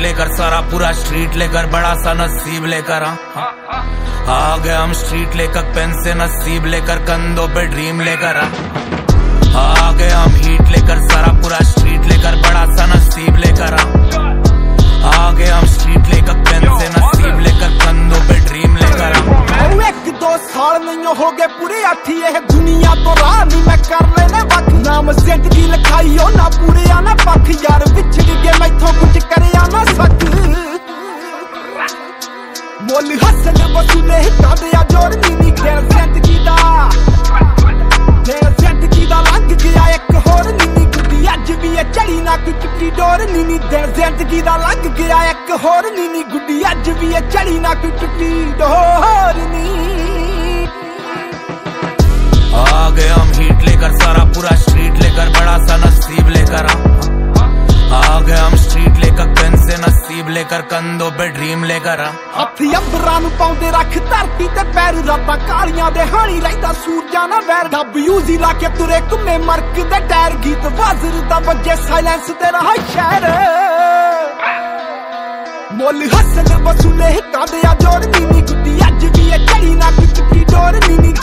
लेकर, सारा पूरा स्ट्रीट लेकर, बड़ा सा नसीब लेकर। आ गए हम स्ट्रीट लेकर, पेन से नसीब लेकर, कंधों पे ड्रीम लेकर। आ गए हम हीट लेकर, सारा पूरा स्ट्रीट लेकर, बड़ा सा नसीब लेकर। आ गए हम स्ट्रीट लेकर, पेन से नसीब लेकर, कंधों पे ड्रीम लेकर। एक दो साल नहीं हो गए पूरे आठी, ये दुनिया तो राह नहीं मैं कर लेने वक्त। नाम जिंदगी लिखाई हो ना पूरे आना पख, यार बिछड़ गए मैथों कुछ करे आना सक। मोल हसन वसूले हिटा दिया जोर नीनी, खेल जिंदगी दा लग गया एक होर नीनी गुड्डी, अज भी है चढ़ी ना कोई टुटी डोर नीनी। दिन जिंदगी दा लग गया एक होर नीनी गुड्डी, अज भी है चढ़ी ना कोई टुटी डोर नी। आ गए हम हीट लेकर, सारा पूरा स्ट्रीट लेकर, बड़ा सा नसीब लेकर। आ गए हम स्ट्रीट लेकर, पेन से नसीब लेकर, कंधों पे ड्रीम लेकर। हथ अबरां नूं पाउंदे रख धरती ते पैर, रातां कालियां दे हाणी रहिंदा सूरजां ना वैर। डब यूजी ला के तुरे घुमे मरक दे टायर, गीत वाजर दा वजे साइलेंस ते रहा शहर। मोल हसन वसूले हिटा दिया जोर नीनी गुड्डी, अज भी है चढ़ी ना कोई टुटी डोर नीनी।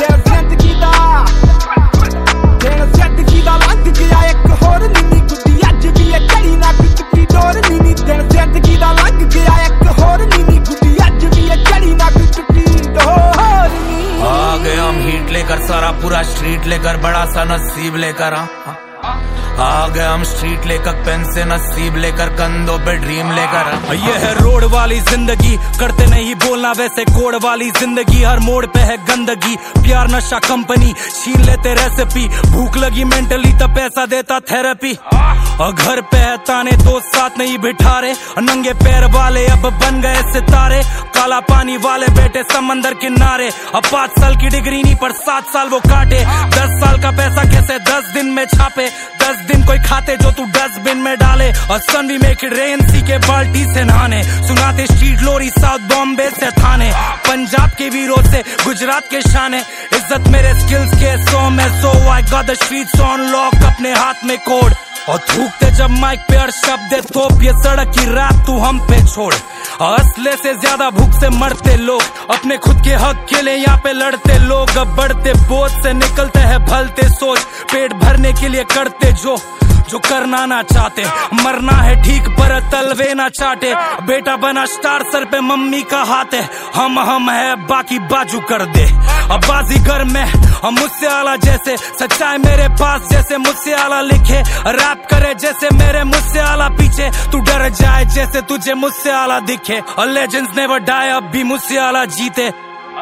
जिंदगी दा लग गया एक होर नीनी गुड्डी, अज भी है चढ़ी ना कोई टुटी डोर नीनी। जिंदगी दा लग गया एक होर नीनी गुड्डी, अज भी है चढ़ी ना कोई टुटी डोर नी। आ गए हम हीट लेकर, सारा पूरा स्ट्रीट लेकर, बड़ा सा नसीब लेकर। आ गए हम स्ट्रीट लेकर, पेन से नसीब लेकर, कंधों पे ड्रीम लेकर। ये है रोड वाली जिंदगी, करते नहीं बोलना वैसे कोड वाली जिंदगी। हर मोड़ पे है गंदगी, प्यार नशा कंपनी, छीन लेते रेसिपी। भूख लगी मेंटली तो पैसा देता थेरेपी। और घर पे है ताने, दोस्त साथ नहीं बिठा रहे। नंगे पैर वाले अब बन गए सितारे, काला पानी वाले बैठे समंदर किनारे। अब 5 साल की डिग्री नहीं पर 7 साल वो काटे। 10 साल का पैसा कैसे 10 दिन में छापे, 10 दिन कोई खाते जो तू डस्टबिन में डाले। और sun we make it rain, सी के बाल्टी से नहाने। सुनाते स्ट्रीट लोरी साउथ बॉम्बे से थाने, पंजाब के वीरों से गुजरात के शाने। इज्जत मेरे स्किल्स के सो में, so I got the streets on lock, अपने हाथ में कोड। और थूकते जब माइक पे और शब्द थोप, ये सड़क की रात तू हम पे छोड़। असले से ज्यादा भूख से मरते लोग, अपने खुद के हक के लिए यहाँ पे लड़ते लोग। अब बढ़ते बोझ से निकलते हैं भलते सोच, पेट भरने के लिए करते जो करना ना चाहते। मरना है ठीक पर तलवे ना चाटे, बेटा बना स्टार सर पे मम्मी का हाथ है। हम है बाकी बाजू कर दे। अब बाजीगर में हम मुझसे आला जैसे, सच्चाई मेरे पास जैसे मुझसे आला लिखे। रैप करे जैसे मेरे मुझसे आला पीछे, तू डर जाए जैसे तुझे मुझसे आला दिखे। और लेजेंड्स नेवर डाई, अब भी मुझसे आला जीते।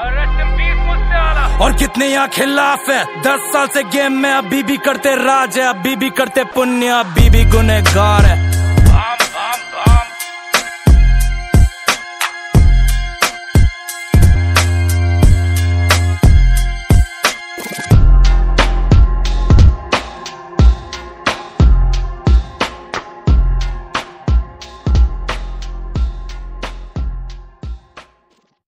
और कितने यहाँ खिलाफ है, 10 साल से गेम में अभी भी करते राज है, अभी भी करते पुण्य, अभी भी गुनहगार है।